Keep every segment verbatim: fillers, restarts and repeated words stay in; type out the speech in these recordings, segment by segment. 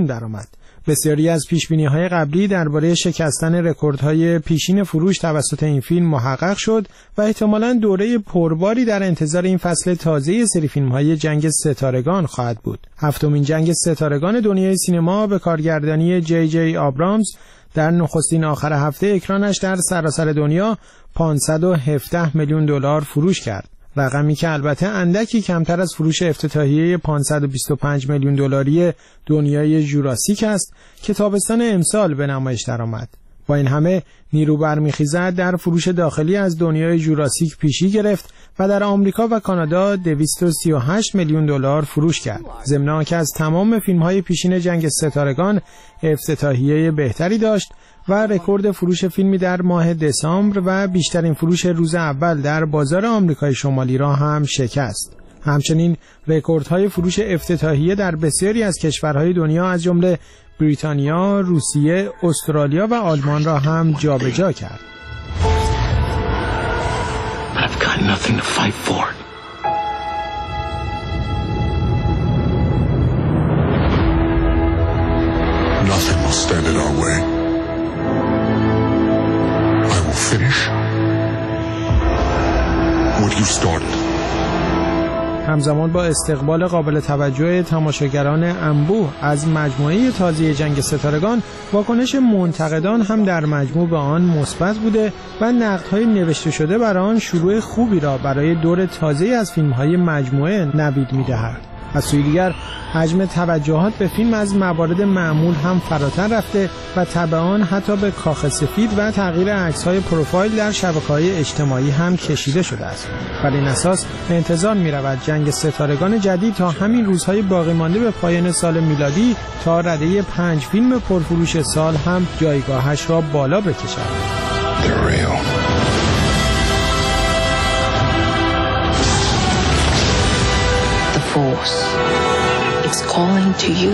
درآمد. بسیاری از پیشبینی‌های قبلی درباره شکستن رکوردهای پیشین فروش توسط این فیلم محقق شد و احتمالاً دوره پرباری در انتظار این فصل تازه سری فیلم‌های جنگ ستارگان خواهد بود. هفتمین جنگ ستارگان دنیای سینما به کارگردانی جی جی آبرامز در نخستین آخر هفته اکرانش در سراسر دنیا پانصد و هفده میلیون دلار فروش کرد. رقمی که البته اندکی کمتر از فروش افتتاحیه پانصد و بیست و پنج میلیون دلاری دنیای ژوراسیک است که تابستان امسال به نمایش درآمد. با این همه نیرو برمیخیزد در فروش داخلی از دنیای ژوراسیک پیشی گرفت و در آمریکا و کانادا دویست و سی و هشت میلیون دلار فروش کرد. ضمن آنکه از تمام فیلم‌های پیشین جنگ ستارگان افتتاحیه بهتری داشت و رکورد فروش فیلمی در ماه دسامبر و بیشترین فروش روز اول در بازار آمریکای شمالی را هم شکست. همچنین رکوردهای فروش افتتاحیه در بسیاری از کشورهای دنیا از جمله بریتانیا، روسیه، استرالیا و آلمان را هم جابجا کرد. I've got nothing to fight for. Nothing will stand in our way. I will finish what you started. همزمان با استقبال قابل توجه تماشاگران انبوه از مجموعه تازه جنگ ستارگان، واکنش منتقدان هم در مجموع به آن مثبت بوده و نقدهای نوشته شده برای آن شروع خوبی را برای دور تازه از فیلم‌های مجموعه نوید می‌دهد. از سوی دیگر حجم توجهات به فیلم از موارد معمول هم فراتر رفته و تبعاً حتی به کاخ سفید و تغییر عکس‌های پروفایل در شبکه‌های اجتماعی هم کشیده شده است. بر این اساس به انتظار می‌رود جنگ ستارگان جدید تا همین روزهای باقی مانده به پایان سال میلادی تا رده پنج فیلم پرفروش سال هم جایگاهش را بالا بکشد. Force. It's calling to you.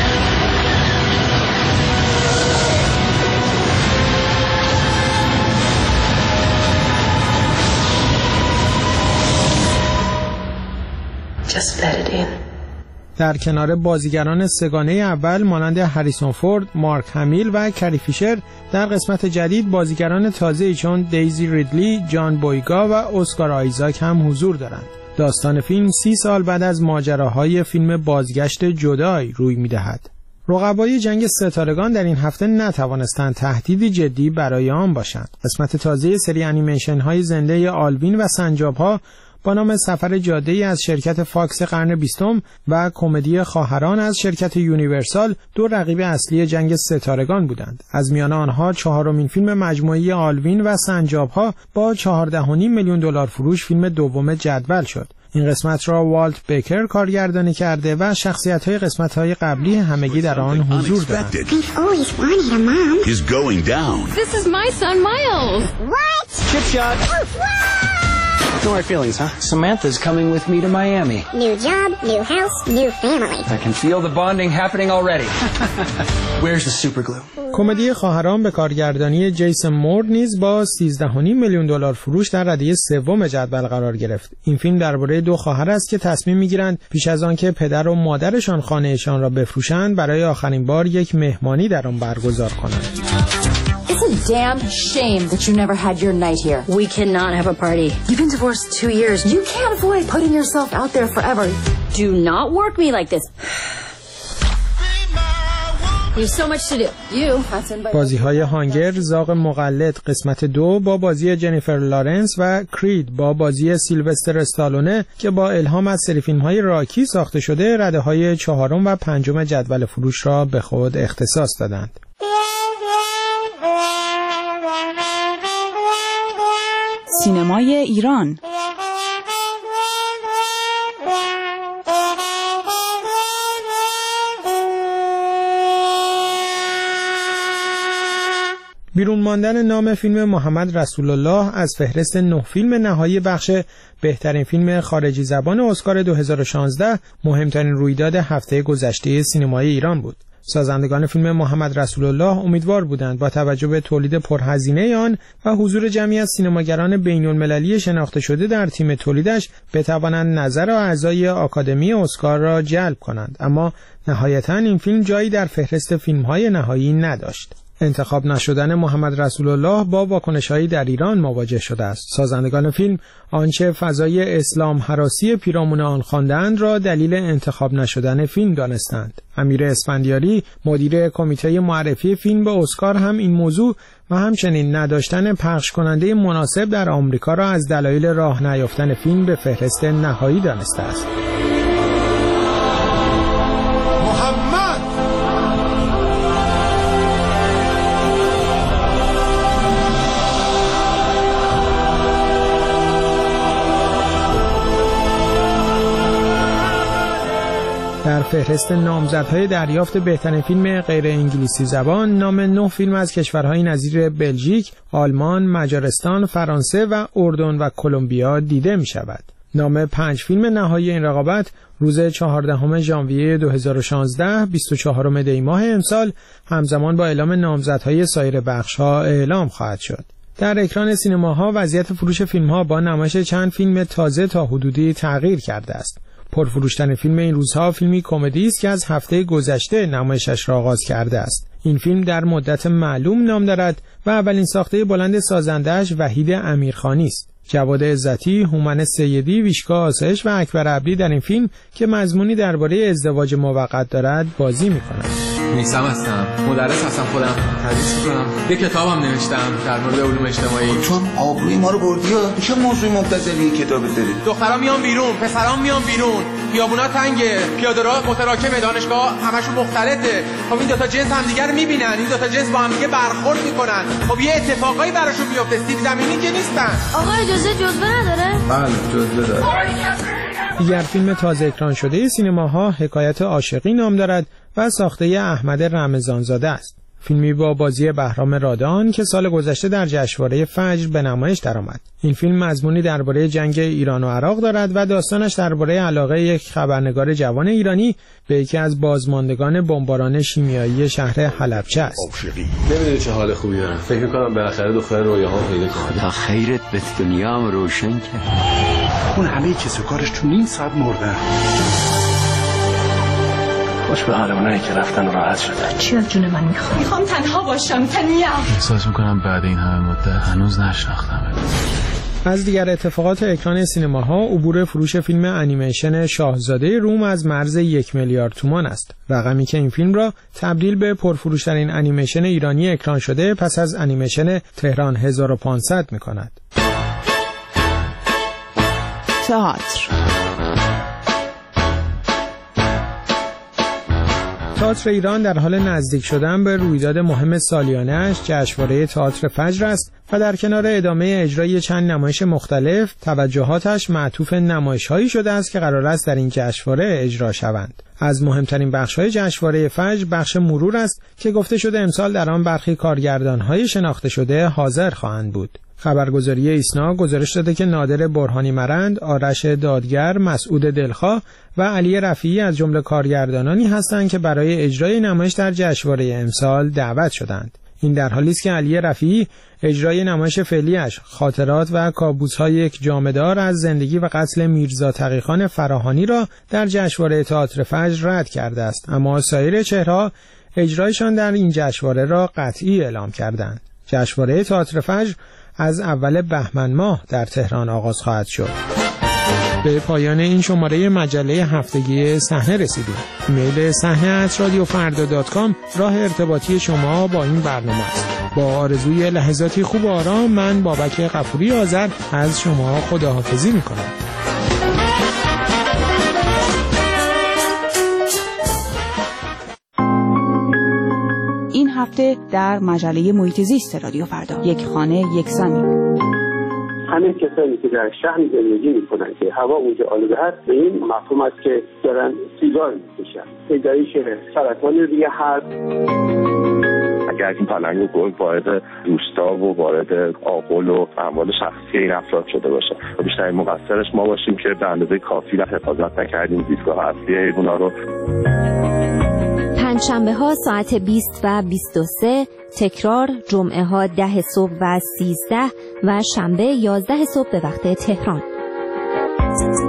Just let it in. در کنار بازیگران سگانه اول مانند هریسون فورد، مارک همیل و کری فیشر، در قسمت جدید بازیگران تازه‌ای چون دیزی ریدلی، جان بویگا و اسکار آیزاک هم حضور دارند. داستان فیلم سی سال بعد از ماجراهای فیلم بازگشت جدای روی می‌دهد. رقبای جنگ ستارگان در این هفته نتوانستند تهدیدی جدی برای آن باشند. قسمت تازه سری انیمیشن‌های زنده آلوین و سنجاب‌ها با نام سفر جاده‌ای از شرکت فاکس قرن بیستم و کمدی خواهران از شرکت یونیورسال دو رقیب اصلی جنگ ستارگان بودند. از میان آنها چهارمین فیلم مجموعی آلوین و سنجاب‌ها با چهارده و نیم میلیون دلار فروش فیلم دوم جدول شد. این قسمت را والت بیکر کارگردانی کرده و شخصیت‌های قسمت‌های قبلی همگی در آن حضور دارند. He's going down. This is my son Miles. What? Chip shot. No hard feelings, huh? Samantha's coming with me to Miami. New job, new house, new family. I can feel the bonding happening already. Where's the super glue? کمدی خواهران به کارگردانی جیسون مورد نیز با سیزده و نیم میلیون دلار فروش در رده سوم جدول قرار گرفت. این فیلم درباره دو خواهر است که تصمیم می‌گیرند پیش از آنکه پدر و مادرشان خانه‌شان را بفروشند برای آخرین بار یک مهمانی در آن برگزار کنند. It's a damn shame that you never had your night here. We cannot have a party. You've been divorced two years. You can't avoid putting yourself out there forever. Do not work me like this. There's so much to do. You, that's in by... بازی‌های هانگر، زاغ مقلد قسمت دو با بازی جنیفر لارنس و کرید با بازی سیلوستر استالونه که با الهام از سری فیلم‌های راکی ساخته شده رده‌های چهارم و پنجم جدول فروش را به خود اختصاص دادند. سینمای ایران. بیرون ماندن نام فیلم محمد رسول الله از فهرست نه فیلم نهایی بخش بهترین فیلم خارجی زبان اسکار دو هزار و شانزده مهمترین رویداد هفته گذشته سینمای ایران بود. سازندگان فیلم محمد رسول الله امیدوار بودند با توجه به تولید پرهزینه آن و حضور جمعی از سینماگران بین‌المللی شناخته شده در تیم تولیدش بتوانند نظر اعضای آکادمی اسکار را جلب کنند، اما نهایتاً این فیلم جایی در فهرست فیلم‌های نهایی نداشت. انتخاب نشدن محمد رسول الله با واکنش‌هایی در ایران مواجه شده است. سازندگان فیلم آنچه فضای اسلام هراسی پیرامون آن خواندند را دلیل انتخاب نشدن فیلم دانستند. امیر اسفندیاری مدیر کمیته معرفی فیلم به اسکار هم این موضوع و همچنین نداشتن پخش کننده مناسب در آمریکا را از دلایل راه نیافتن فیلم به فهرست نهایی دانسته است. در فهرست نامزدهای دریافت بهترین فیلم غیر انگلیسی زبان نام نه فیلم از کشورهای نظیر بلژیک، آلمان، مجارستان، فرانسه و اردن و کلمبیا دیده می شود. نام پنج فیلم نهایی این رقابت روز چهاردهم ژانویه دو هزار و شانزده بیست و چهارم دی ماه امسال همزمان با اعلام نامزدهای سایر بخش‌ها اعلام خواهد شد. در اکران سینماها وضعیت فروش فیلم‌ها با نمایش چند فیلم تازه تا حدودی تغییر کرده است. پرفروشترین فیلم این روزها فیلمی کمدی است که از هفته گذشته نمایشش را آغاز کرده است. این فیلم در مدت معلوم نام دارد و اولین ساخته بلند سازنده‌اش وحید امیرخانی است. جواد عزتی، هومن سیدی، ویشکا آسایش و اکبر عبدی در این فیلم که مضمونی درباره ازدواج موقت دارد بازی می‌کنند. میثم هستم، مدرس هستم، خودم تدریس می‌کنم. یه کتابم نوشتم در مورد علوم اجتماعی. چون آبروی ما رو بردی ها، چه موضوعی مبتذلی کتاب داری؟ دخترام میان بیرون، پسرام میان بیرون. خیابونا تنگه، پیاده‌راه متراکمه، دانشگاه همشون مختلطه. خب این دو تا جنس همدیگه رو می‌بینن، این دو تا جنس با هم دیگه برخورد می‌کنن. خب یه اتفاقایی براشون میفته، سیب زمینی که نیستن. آقا اجازه جزوه نداره؟ بله جزوه داره. دیگر فیلم تازه اکران شده سینماها حکایت عاشقی نام دارد و ساخته احمد رمضانزاده است. فیلمی با بازی بهرام رادان که سال گذشته در جشنواره فجر به نمایش درآمد. این فیلم مضمونی درباره جنگ ایران و عراق دارد و داستانش درباره علاقه یک خبرنگار جوان ایرانی به یکی از بازماندگان بمباران شیمیایی شهر حلبچه است. نمیدونی چه حال خوبی دارم. فکر می‌کنم بالاخره دختر رویاهام پیدا کنم. تا خیرت به دنیام روشن کرد. اون همه کس و کارش تو نیم ساعت مرده. خوش به حال اونایی که رفتن و راحت شدن. چی از جون من میخوام؟ میخوام تنها باشم، تنیا. احساس میکنم بعد این همه مدت هنوز نشناختم. از دیگر اتفاقات اکران سینماها عبور فروش فیلم انیمیشن شاهزاده روم از مرز یک میلیارد تومان است. رقمی که این فیلم را تبدیل به پرفروشترین انیمیشن ایرانی اکران شده پس از انیمیشن تهران هزار و پانصد میکند. تئاتر تئاتر ایران در حال نزدیک شدن به رویداد مهم سالیانه‌اش جشنواره تئاتر فجر است و در کنار ادامه اجرای چند نمایش مختلف توجهاتش معطوف نمایش‌هایی شده است که قرار است در این جشنواره اجرا شوند. از مهمترین بخش‌های جشنواره فجر بخش مرور است که گفته شده امسال در آن برخی کارگردان‌های شناخته شده حاضر خواهند بود. خبرگزاری ایسنا گزارش داده که نادر برهانی مرند، آرش دادگر، مسعود دلخواه و علی رفیعی از جمله کارگردانانی هستند که برای اجرای نمایش در جشنواره امسال دعوت شدند. این در حالی است که علی رفیعی اجرای نمایش فعلیش خاطرات و کابوس‌های یک جامدار از زندگی و قتل میرزا تقی‌خان فراهانی را در جشنواره تئاتر فجر رد کرده است، اما سایر چهره‌ها اجرایشان در این جشنواره را قطعی اعلام کردند. جشنواره تئاتر فجر از اول بهمن ماه در تهران آغاز خواهد شد. به پایان این شماره مجله هفتگی صحنه رسیدیم. ایمیل صحنه ات رادیو فردا دات کام راه ارتباطی شما با این برنامه است. با آرزوی لحظاتی خوب و آرام من بابک غفوری آذر از شما خداحافظی می‌کنم. این هفته در مجله محیط زیست رادیو فردا یک خانه یک زمین. همه کسانی که در شهر زندگی میکنن که هوا اونجا آلوده هست به این مفهوم است که دارن سیگار میکشن. پیدایش سرطان ریه هست. اگر این پلنگ و گرگ وارد روستا و وارد آغل و اموال شخصی این افراد شده باشه، بیشترین مقصرش ما باشیم که به اندازه کافی حفاظت نکردیم زیستگاه اصلی اینا رو. پنجشنبه ها ساعت بیست و بیست و سه، تکرار جمعه ها ده صبح و سیزده و شنبه یازده صبح به وقت تهران.